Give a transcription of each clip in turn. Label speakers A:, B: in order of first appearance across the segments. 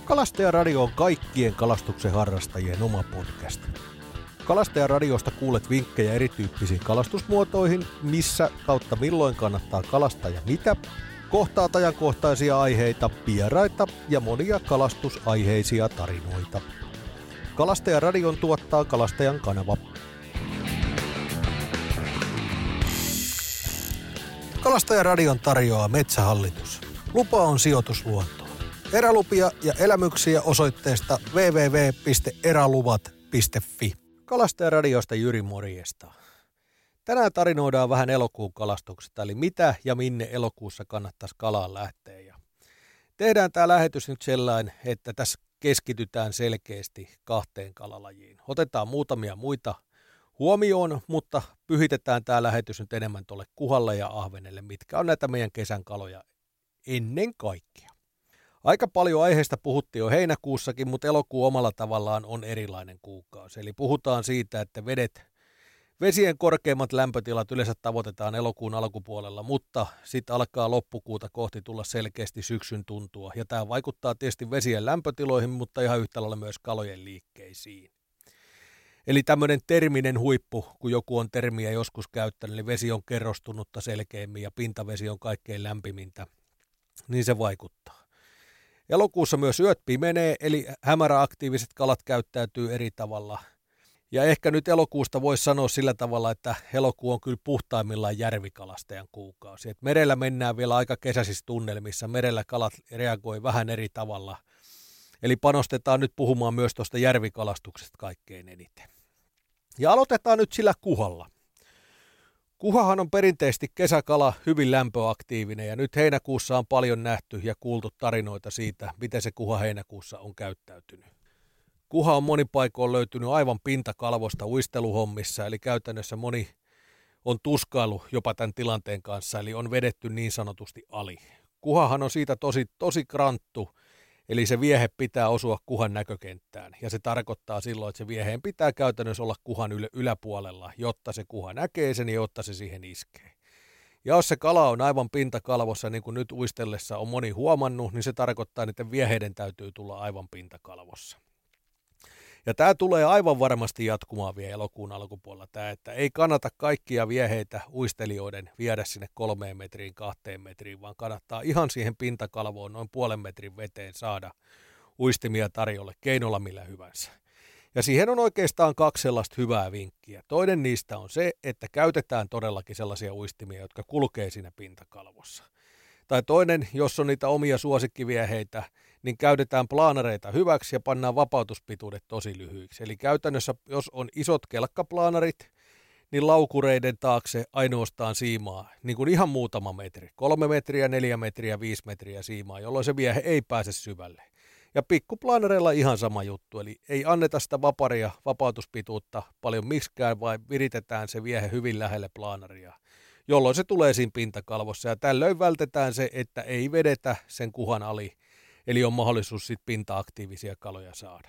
A: Kalastajaradio on kaikkien kalastuksen harrastajien oma podcast. Kalastajaradiosta kuulet vinkkejä erityyppisiin kalastusmuotoihin, missä kautta milloin kannattaa kalastaa ja mitä, kohtaat ajankohtaisia aiheita, vieraita ja monia kalastusaiheisia tarinoita. Kalastajaradion tuottaa Kalastajan kanava. Kalastajaradion tarjoaa Metsähallitus. Lupa on sijoitus luontoon. Erälupia ja elämyksiä osoitteesta www.eräluvat.fi. Kalastajaradiosta Jyri morjesta. Tänään tarinoidaan vähän elokuun kalastuksesta, eli mitä ja minne elokuussa kannattaisi kalaan lähteä. Ja tehdään tämä lähetys nyt sellainen, että tässä keskitytään selkeästi kahteen kalalajiin. Otetaan muutamia muita huomioon, mutta pyhitetään tämä lähetys nyt enemmän tuolle kuhalle ja ahvenelle, mitkä on näitä meidän kesän kaloja ennen kaikkea. Aika paljon aiheesta puhuttiin jo heinäkuussakin, mutta elokuu omalla tavallaan on erilainen kuukausi. Eli puhutaan siitä, että vesien korkeimmat lämpötilat yleensä tavoitetaan elokuun alkupuolella, mutta sitten alkaa loppukuuta kohti tulla selkeästi syksyn tuntua. Ja tämä vaikuttaa tietysti vesien lämpötiloihin, mutta ihan yhtä lailla myös kalojen liikkeisiin. Eli tämmöinen terminen huippu, kun joku on termiä joskus käyttänyt, eli vesi on kerrostunutta selkeämmin ja pintavesi on kaikkein lämpimintä, niin se vaikuttaa. Elokuussa myös yöt pimenee, eli hämäräaktiiviset kalat käyttäytyy eri tavalla. Ja ehkä nyt elokuusta voisi sanoa sillä tavalla, että elokuu on kyllä puhtaimmillaan järvikalastajan kuukausi. Et merellä mennään vielä aika kesäisissä tunnelmissa, merellä kalat reagoi vähän eri tavalla. Eli panostetaan nyt puhumaan myös tuosta järvikalastuksesta kaikkein eniten. Ja aloitetaan nyt sillä kuhalla. Kuhahan on perinteisesti kesäkala, hyvin lämpöaktiivinen ja nyt heinäkuussa on paljon nähty ja kuultu tarinoita siitä, miten se kuha heinäkuussa on käyttäytynyt. Kuha on monin paikoin löytynyt aivan pintakalvosta uisteluhommissa, eli käytännössä moni on tuskailu jopa tämän tilanteen kanssa, eli on vedetty niin sanotusti ali. Kuhahan on siitä tosi kranttu, eli se viehe pitää osua kuhan näkökenttään, ja se tarkoittaa silloin, että se vieheen pitää käytännössä olla kuhan yläpuolella, jotta se kuha näkee sen ja jotta se siihen iskee. Ja jos se kala on aivan pintakalvossa, niin kuin nyt uistellessa on moni huomannut, niin se tarkoittaa, että niiden vieheiden täytyy tulla aivan pintakalvossa. Ja tämä tulee aivan varmasti jatkumaan vielä elokuun alkupuolella, että ei kannata kaikkia vieheitä uistelijoiden viedä sinne 3 metriin, 2 metriin, vaan kannattaa ihan siihen pintakalvoon noin 0,5 metrin veteen saada uistimia tarjolle keinolla millä hyvänsä. Ja siihen on oikeastaan 2 sellaista hyvää vinkkiä. Toinen niistä on se, että käytetään todellakin sellaisia uistimia, jotka kulkee siinä pintakalvossa. Tai toinen, jos on niitä omia suosikkivieheitä, niin käytetään plaanareita hyväksi ja pannaan vapautuspituudet tosi lyhyiksi. Eli käytännössä, jos on isot kelkkaplaanarit, niin laukureiden taakse ainoastaan siimaa, niin kuin ihan muutama metri. 3 metriä, 4 metriä, 5 metriä siimaa, jolloin se viehe ei pääse syvälle. Ja pikkuplaanareilla ihan sama juttu, eli ei anneta sitä vaparia, vapautuspituutta paljon miksikään, vaan viritetään se viehe hyvin lähelle plaanaria, jolloin se tulee siinä pintakalvossa. Ja tällöin vältetään se, että ei vedetä sen kuhan ali, eli on mahdollisuus sitten pinta-aktiivisia kaloja saada.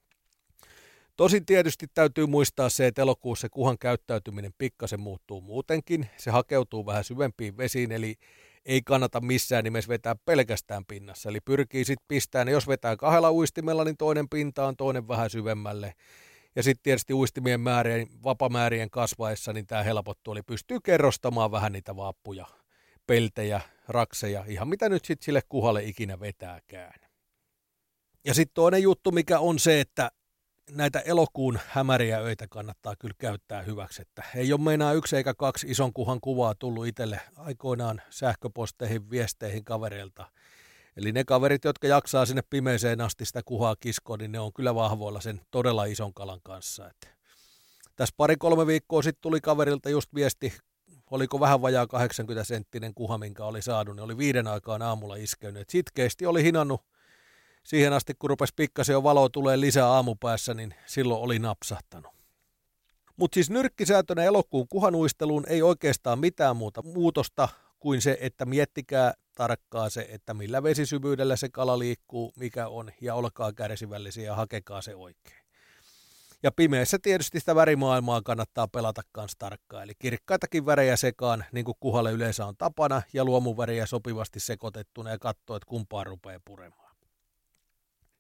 A: Tosin tietysti täytyy muistaa se, että elokuussa kuhan käyttäytyminen pikkasen muuttuu muutenkin. Se hakeutuu vähän syvempiin vesiin, eli ei kannata missään nimessä vetää pelkästään pinnassa. Eli pyrkii sitten pistämään, jos vetää 2 uistimella, niin toinen pintaan, toinen vähän syvemmälle. Ja sitten tietysti uistimien vapamäärien kasvaessa, niin tämä helpottuu, eli pystyy kerrostamaan vähän niitä vaappuja, peltejä, rakseja, ihan mitä nyt sitten sille kuhalle ikinä vetääkään. Ja sitten toinen juttu, mikä on se, että näitä elokuun hämäriä öitä kannattaa kyllä käyttää hyväksi, että ei ole meinaa 1 eikä 2 ison kuhan kuvaa tullut itselle aikoinaan sähköposteihin, viesteihin kavereilta. Eli ne kaverit, jotka jaksaa sinne pimeeseen asti sitä kuhaa kiskoa, niin ne on kyllä vahvoilla sen todella ison kalan kanssa. Että tässä 2-3 viikkoa sitten tuli kaverilta just viesti, oliko vähän vajaa 80-senttinen kuha, minkä oli saanut, niin oli 5 aikaan aamulla iskeynyt. Sitkeästi oli hinannut siihen asti, kun rupesi pikkasen jo valoa tulee lisää aamupäässä, niin silloin oli napsahtanut. Mutta siis nyrkkisäätönä elokuun kuhanuisteluun ei oikeastaan mitään muuta muutosta kuin se, että miettikää tarkkaa se, että millä vesisyvyydellä se kala liikkuu, mikä on, ja olkaa kärsivällisiä ja hakekaa se oikein. Ja pimeässä tietysti sitä värimaailmaa kannattaa pelata kans tarkkaan, eli kirkkaitakin värejä sekaan, niin kuin kuhalle yleensä on tapana, ja luomuväriä sopivasti sekoitettuna ja katsoa, että kumpaan rupeaa puremaan.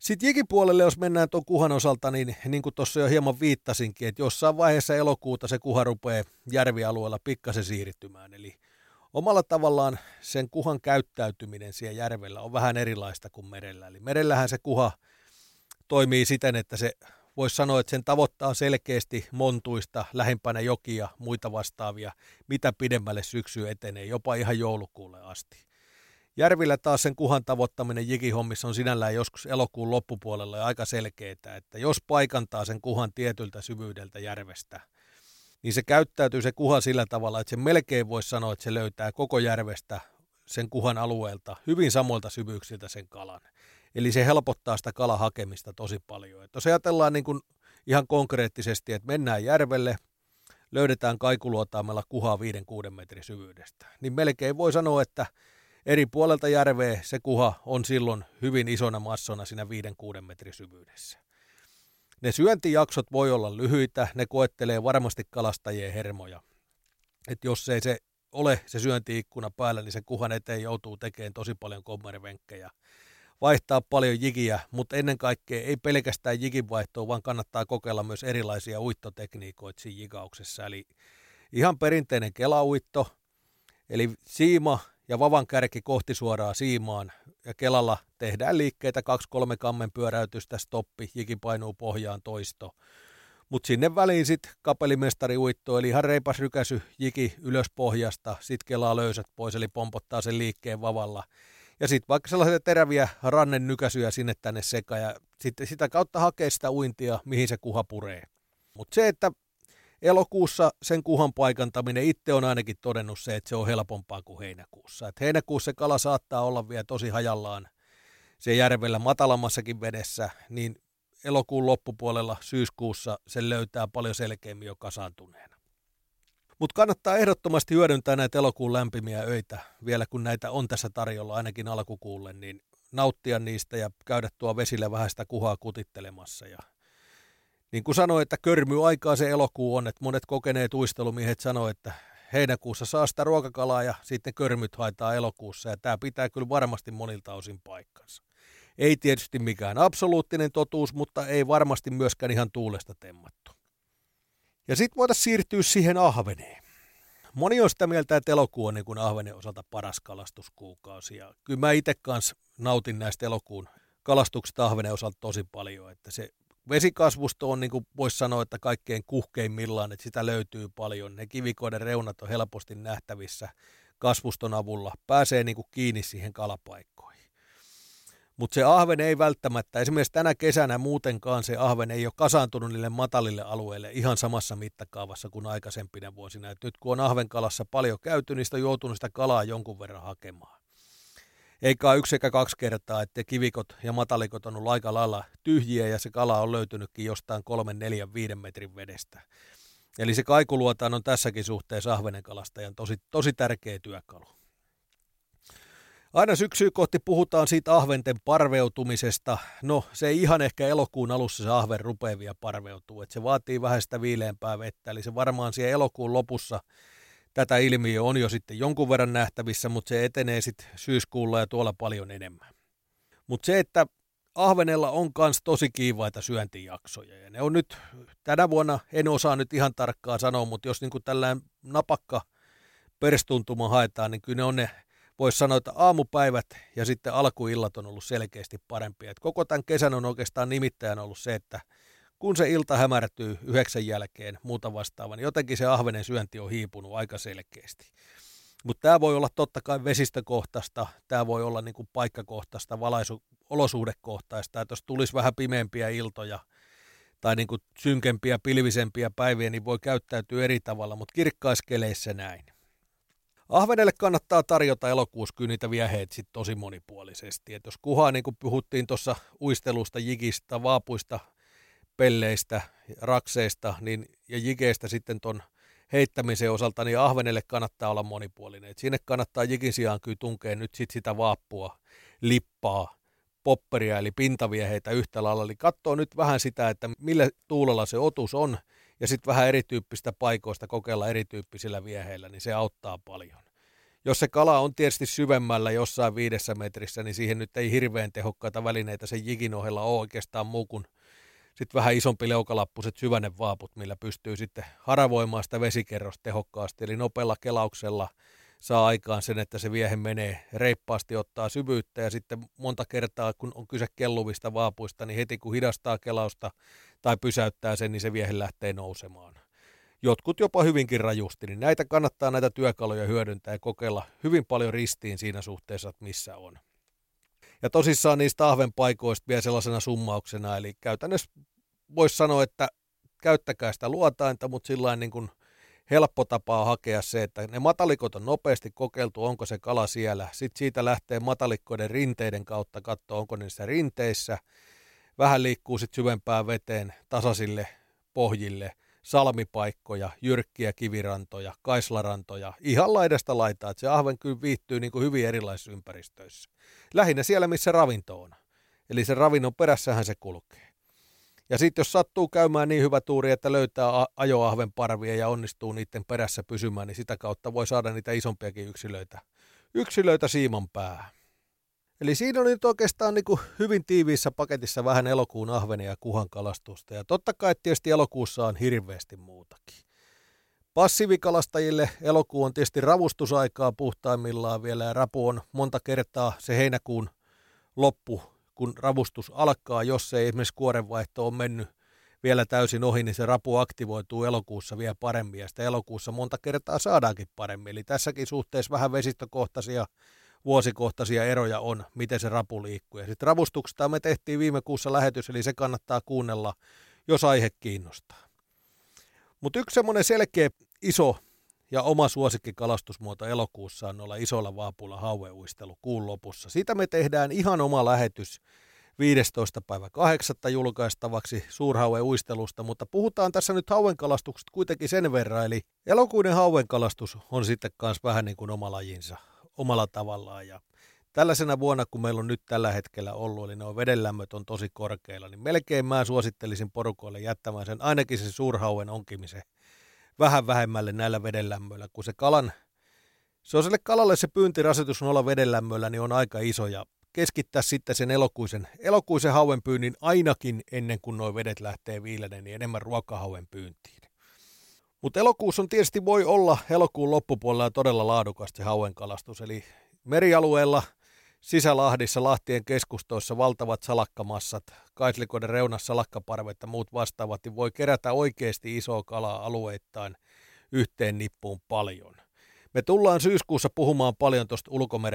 A: Sitten jikipuolelle, jos mennään tuon kuhan osalta, niin kuin tuossa jo hieman viittasinkin, että jossain vaiheessa elokuuta se kuha rupeaa järvialueella pikkasen siirtymään. Eli omalla tavallaan sen kuhan käyttäytyminen siellä järvellä on vähän erilaista kuin merellä. Eli merellähän se kuha toimii siten, että se voisi sanoa, että sen tavoittaa selkeästi montuista, lähimpänä jokia, muita vastaavia, mitä pidemmälle syksy etenee, jopa ihan joulukuulle asti. Järvillä taas sen kuhan tavoittaminen jikihommissa on sinällään joskus elokuun loppupuolella ja aika selkeää, että jos paikantaa sen kuhan tietyltä syvyydeltä järvestä, niin se käyttäytyy se kuha sillä tavalla, että se melkein voisi sanoa, että se löytää koko järvestä sen kuhan alueelta hyvin samoilta syvyyksiltä sen kalan. Eli se helpottaa sitä kalan hakemista tosi paljon. Että jos ajatellaan niin kuin ihan konkreettisesti, että mennään järvelle, löydetään kaikuluotaimella kuhaa 5-6 metrin syvyydestä, niin melkein voi sanoa, että eri puolelta järveä se kuha on silloin hyvin isona massona siinä 5-6 metrin syvyydessä. Ne syöntijaksot voi olla lyhyitä, ne koettelee varmasti kalastajien hermoja. Että jos ei se ole se syöntiikkuna päällä, niin sen kuhan eteen joutuu tekemään tosi paljon kommervenkkejä. Vaihtaa paljon jigiä, mutta ennen kaikkea ei pelkästään jigin vaihtoa, vaan kannattaa kokeilla myös erilaisia uittotekniikoita siinä jigauksessa. Eli ihan perinteinen kelauitto, eli siima ja vavan kärki kohti suoraan siimaan, ja kelalla tehdään liikkeitä 2-3 kammen pyöräytystä, stoppi, jigi painuu pohjaan, toisto. Mutta sinne väliin sitten kapellimestari uitto, eli ihan reipas rykäsy, jigi ylös pohjasta, sitten kelaa löysät pois, eli pompottaa sen liikkeen vavalla. Ja sitten vaikka sellaisia teräviä rannen nykäisyjä sinne tänne sekaan, ja sitten sitä kautta hakee sitä uintia, mihin se kuha puree. Mutta se, että elokuussa sen kuhan paikantaminen, itse on ainakin todennut se, että se on helpompaa kuin heinäkuussa. Et heinäkuussa se kala saattaa olla vielä tosi hajallaan se järvellä matalammassakin vedessä, niin elokuun loppupuolella syyskuussa sen löytää paljon selkeämmin jo kasaantuneena. Mutta kannattaa ehdottomasti hyödyntää näitä elokuun lämpimiä öitä, vielä kun näitä on tässä tarjolla ainakin alkukuulle, niin nauttia niistä ja käydä tuo vesillä vähän sitä kuhaa kutittelemassa. Ja niin kuin sanoin, että körmyaikaa se elokuu on, että monet kokeneet uistelumiehet sanoo, että heinäkuussa saa sitä ruokakalaa ja sitten körmyt haetaan elokuussa, ja tämä pitää kyllä varmasti monilta osin paikkansa. Ei tietysti mikään absoluuttinen totuus, mutta ei varmasti myöskään ihan tuulesta temmattu. Ja sitten voitaisiin siirtyä siihen ahveneen. Moni on sitä mieltä, että elokuu on niin kuin ahvenen osalta paras kalastuskuukausi. Ja kyllä mä itse kanssa nautin näistä elokuun kalastuksista ahvenen osalta tosi paljon. Että se vesikasvusto on, niin kuin voisi sanoa, että kaikkein kuhkeimmillaan, että sitä löytyy paljon. Ne kivikoiden reunat on helposti nähtävissä kasvuston avulla. Pääsee niin kuin kiinni siihen kalapaikkoihin. Mutta se ahven ei välttämättä, esimerkiksi tänä kesänä muutenkaan se ahven ei ole kasaantunut niille matalille alueille ihan samassa mittakaavassa kuin aikaisempina vuosina. Et nyt kun on ahvenkalassa paljon käyty, niin sitä on joutunut sitä kalaa jonkun verran hakemaan. Eikä 1 eikä 2 kertaa, että kivikot ja matalikot on ollut aika lailla tyhjiä ja se kala on löytynytkin jostain 3, 4, 5 metrin vedestä. Eli se kaikuluotaan on tässäkin suhteessa ahvenenkalastajan tosi tärkeä työkalu. Aina syksyä kohti puhutaan siitä ahventen parveutumisesta. No, se ei ihan ehkä elokuun alussa se ahven rupeaa vielä parveutuu. Että se vaatii vähän sitä viileämpää vettä. Eli se varmaan siellä elokuun lopussa tätä ilmiö on jo sitten jonkun verran nähtävissä, mutta se etenee sitten syyskuulla ja tuolla paljon enemmän. Mutta se, että ahvenella on myös tosi kiivaita syöntijaksoja. Ja ne on nyt, tänä vuonna en osaa nyt ihan tarkkaan sanoa, mutta jos niinku tällainen napakka perstuntuma haetaan, niin kyllä ne on ne, voisi sanoa, että aamupäivät ja sitten alkuillat on ollut selkeästi parempia. Et koko tämän kesän on oikeastaan nimittäin ollut se, että kun se ilta hämärtyy 9 jälkeen, muuta vastaavaa, niin jotenkin se ahvenen syönti on hiipunut aika selkeästi. Mutta tämä voi olla totta kai vesistökohtaista, tämä voi olla niinku paikkakohtaista, olosuhdekohtaista, että jos tulisi vähän pimeämpiä iltoja tai niinku synkempiä, pilvisempiä päiviä, niin voi käyttäytyä eri tavalla, mutta kirkkaiskeleissä näin. Ahvenelle kannattaa tarjota elokuussa kyllä niitä vieheitä sit tosi monipuolisesti. Et jos kuhaa, niin kuin puhuttiin tuossa uistelusta, jigistä, vaapuista, pelleistä, rakseista ja jigeistä sitten ton heittämisen osalta, niin ahvenelle kannattaa olla monipuolinen. Et sinne kannattaa jigin sijaan kyllä tunkea nyt sit sitä vaappua, lippaa, popperia eli pintavieheitä yhtä lailla. Eli katsoo nyt vähän sitä, että millä tuulella se otus on, ja sitten vähän erityyppistä paikoista kokeilla erityyppisillä vieheillä, niin se auttaa paljon. Jos se kala on tietysti syvemmällä jossain 5 metrissä, niin siihen nyt ei hirveän tehokkaita välineitä sen jigin ohella ole oikeastaan muu kuin sitten vähän isompi leukalappuset syvännevaaput, millä pystyy sitten haravoimaan sitä vesikerrosta tehokkaasti. Eli nopealla kelauksella saa aikaan sen, että se viehe menee reippaasti, ottaa syvyyttä ja sitten monta kertaa, kun on kyse kelluvista vaapuista, niin heti kun hidastaa kelausta tai pysäyttää sen, niin se viehe lähtee nousemaan. Jotkut jopa hyvinkin rajusti, niin näitä kannattaa näitä työkaluja hyödyntää ja kokeilla hyvin paljon ristiin siinä suhteessa, että missä on. Ja tosissaan niistä ahvenpaikoista vielä sellaisena summauksena, eli käytännössä voisi sanoa, että käyttäkää sitä luotainta, mutta sillain niin kuin helppo tapa hakea se, että ne matalikot on nopeasti kokeiltu, onko se kala siellä. Sitten siitä lähtee matalikkoiden rinteiden kautta katsoa, onko niissä rinteissä. Vähän liikkuu sitten syvempään veteen, tasaisille pohjille, salmipaikkoja, jyrkkiä kivirantoja, kaislarantoja, ihan laidasta laitaa, että se ahven kyllä viihtyy niin kuin hyvin erilaisissa ympäristöissä. Lähinnä siellä, missä ravinto on. Eli sen ravinnon perässähän se kulkee. Ja sitten jos sattuu käymään niin hyvä tuuri, että löytää ajoahven parvia ja onnistuu niiden perässä pysymään, niin sitä kautta voi saada niitä isompiakin yksilöitä siiman päähän. Eli siinä on nyt oikeastaan niin kuin hyvin tiiviissä paketissa vähän elokuun ahvenia ja kuhan kalastusta. Ja totta kai tietysti elokuussa on hirveästi muutakin. Passiivikalastajille elokuu on tietysti ravustusaikaa puhtaimmillaan vielä ja rapu on monta kertaa se heinäkuun loppu, kun ravustus alkaa. Jos ei esimerkiksi kuorenvaihto ole mennyt vielä täysin ohi, niin se rapu aktivoituu elokuussa vielä paremmin ja sitä elokuussa monta kertaa saadaankin paremmin. Eli tässäkin suhteessa vähän vesistökohtaisia vuosikohtaisia eroja on, miten se rapu liikkuu. Ja sitten ravustuksesta me tehtiin viime kuussa lähetys, eli se kannattaa kuunnella, jos aihe kiinnostaa. Mutta yksi semmoinen selkeä iso ja oma suosikkikalastusmuoto elokuussa on olla isolla vaapulla haueuistelu kuun lopussa. Siitä me tehdään ihan oma lähetys 15.8. julkaistavaksi suurhaueuistelusta, mutta puhutaan tässä nyt hauenkalastuksesta kuitenkin sen verran, eli elokuinen hauenkalastus on sitten kanssa vähän niin kuin oma lajinsa omalla tavallaan. Ja tällaisena vuonna, kun meillä on nyt tällä hetkellä ollut, eli nuo vedenlämmöt on tosi korkeilla, niin melkein mä suosittelisin porukoille jättämään sen ainakin sen suurhauen onkimisen vähän vähemmälle näillä vedenlämmöillä, kun se on sille kalalle se pyyntirasitus olla vedenlämmöillä, niin on aika iso ja keskittää sitten sen elokuisen hauen pyynnin ainakin ennen kuin nuo vedet lähtee viileneen, niin enemmän ruokahauen pyyntiin. Mutta elokuussa on tietysti voi olla elokuun loppupuolella todella laadukasta se hauenkalastus, eli merialueella, sisälahdissa, lahtien keskustoissa valtavat salakkamassat, kaislikoiden reunassa salakkaparvet ja muut vastaavat, niin voi kerätä oikeasti isoa kalaa alueittain yhteen nippuun paljon. Me tullaan syyskuussa puhumaan paljon tuosta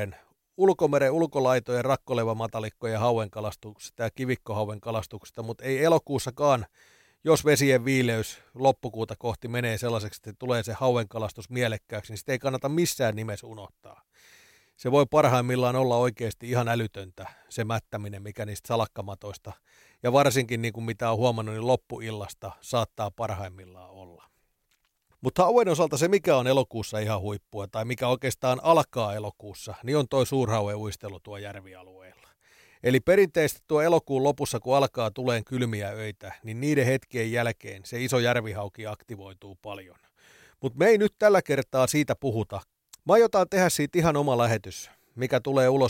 A: ulkomeren ulkolaitojen, rakkolevamatalikkojen hauenkalastuksesta ja kivikkohauen kalastuksesta, mutta ei elokuussakaan, jos vesien viileys loppukuuta kohti menee sellaiseksi, että tulee se hauenkalastus mielekkääksi, niin sitä ei kannata missään nimessä unohtaa. Se voi parhaimmillaan olla oikeasti ihan älytöntä, se mättäminen, mikä niistä salakkamatoista, ja varsinkin niin kuin mitä on huomannut, niin loppuillasta saattaa parhaimmillaan olla. Mutta hauen osalta se, mikä on elokuussa ihan huippua, tai mikä oikeastaan alkaa elokuussa, niin on toi suurhaueuistelu tuo järvialueella. Eli perinteisesti tuo elokuun lopussa, kun alkaa tuleen kylmiä öitä, niin niiden hetkien jälkeen se iso järvihauki aktivoituu paljon. Mutta me ei nyt tällä kertaa siitä puhuta. Mä aiotaan tehdä siitä ihan oma lähetys, mikä tulee ulos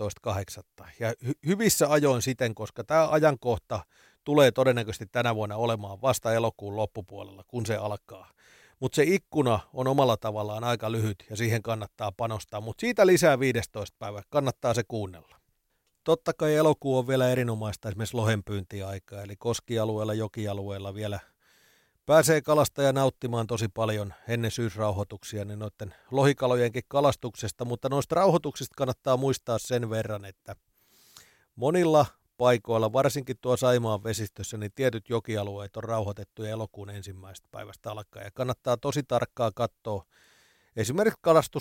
A: 15.8. Ja hyvissä ajoin siten, koska tämä ajankohta tulee todennäköisesti tänä vuonna olemaan vasta elokuun loppupuolella, kun se alkaa. Mutta se ikkuna on omalla tavallaan aika lyhyt ja siihen kannattaa panostaa, mutta siitä lisää 15 päivää, kannattaa se kuunnella. Totta kai elokuu on vielä erinomaista esimerkiksi lohenpyyntiaikaa, eli koskialueella, jokialueella vielä pääsee kalastaja nauttimaan tosi paljon ennen syysrauhoituksia niin noiden lohikalojenkin kalastuksesta, mutta noista rauhoituksista kannattaa muistaa sen verran, että monilla paikoilla, varsinkin tuo Saimaan vesistössä, niin tietyt jokialueet on rauhoitettu elokuun 1. päivästä alkaen. Ja kannattaa tosi tarkkaan katsoa esimerkiksi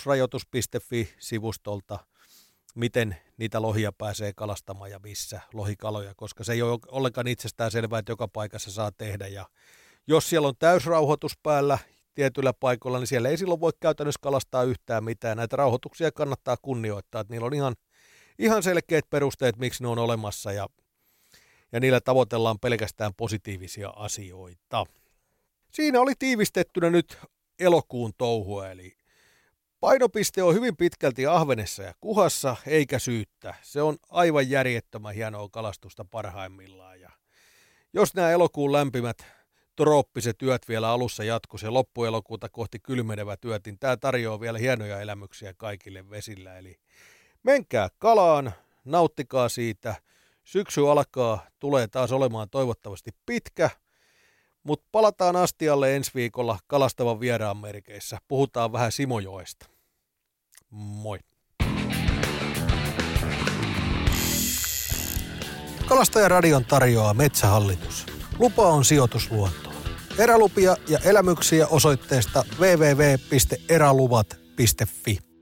A: kalastusrajoitus.fi-sivustolta, miten niitä lohia pääsee kalastamaan ja missä lohikaloja, koska se ei ole ollenkaan itsestään selvää, että joka paikassa saa tehdä. Ja jos siellä on täysrauhoitus päällä tietyillä paikoilla, niin siellä ei silloin voi käytännössä kalastaa yhtään mitään. Näitä rauhoituksia kannattaa kunnioittaa, että niillä on ihan selkeät perusteet, miksi ne on olemassa ja niillä tavoitellaan pelkästään positiivisia asioita. Siinä oli tiivistettynä nyt elokuun touhua, eli Painopiste on hyvin pitkälti ahvenessa ja kuhassa, eikä syyttä. Se on aivan järjettömän hienoa kalastusta parhaimmillaan. Ja jos nämä elokuun lämpimät trooppiset yöt vielä alussa jatkuisi ja loppuelokuuta kohti kylmenevät yöt, niin tämä tarjoaa vielä hienoja elämyksiä kaikille vesillä. Eli menkää kalaan, nauttikaa siitä. Syksy alkaa, tulee taas olemaan toivottavasti pitkä, mutta palataan astialle ensi viikolla kalastavan vieraan merkeissä. Puhutaan vähän Simojoesta. Moi. Kalastajaradion tarjoaa Metsähallitus. Lupa on sijoitus luontoon. Erälupia ja elämyksiä osoitteesta www.eräluvat.fi.